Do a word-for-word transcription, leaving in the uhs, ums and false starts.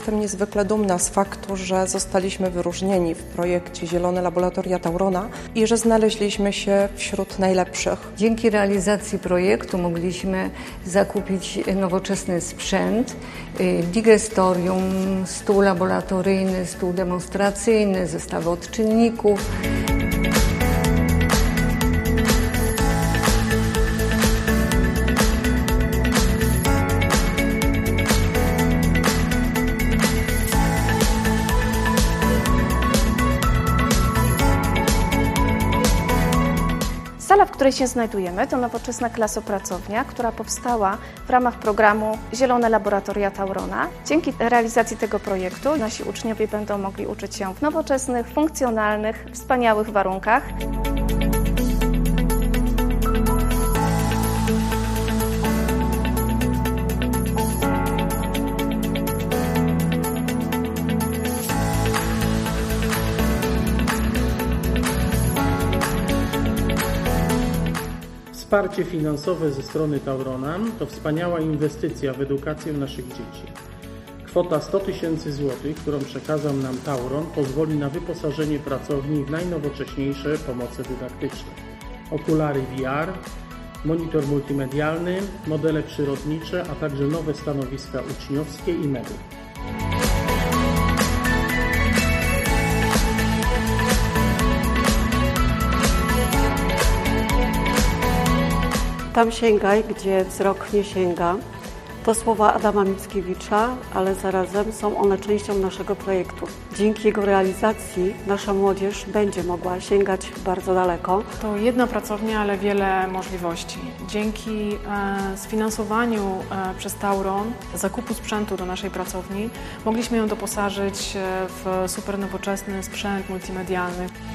jestem niezwykle dumna z faktu, że zostaliśmy wyróżnieni w projekcie Zielone Laboratoria Taurona i że znaleźliśmy się wśród najlepszych. Dzięki realizacji projektu mogliśmy zakupić nowoczesny sprzęt, digestorium, stół laboratoryjny, stół demonstracyjny, zestawy odczynników. Sala, w której się znajdujemy, to nowoczesna klasopracownia, która powstała w ramach programu Zielone Laboratoria Taurona. Dzięki realizacji tego projektu nasi uczniowie będą mogli uczyć się w nowoczesnych, funkcjonalnych, wspaniałych warunkach. Wsparcie finansowe ze strony Taurona to wspaniała inwestycja w edukację naszych dzieci. Kwota sto tysięcy złotych, którą przekazał nam Tauron, pozwoli na wyposażenie pracowni w najnowocześniejsze pomoce dydaktyczne. Okulary V R, monitor multimedialny, modele przyrodnicze, a także nowe stanowiska uczniowskie i medyk. Tam sięgaj, gdzie wzrok nie sięga. To słowa Adama Mickiewicza, ale zarazem są one częścią naszego projektu. Dzięki jego realizacji nasza młodzież będzie mogła sięgać bardzo daleko. To jedna pracownia, ale wiele możliwości. Dzięki e, sfinansowaniu e, przez Tauron zakupu sprzętu do naszej pracowni mogliśmy ją doposażyć w super nowoczesny sprzęt multimedialny.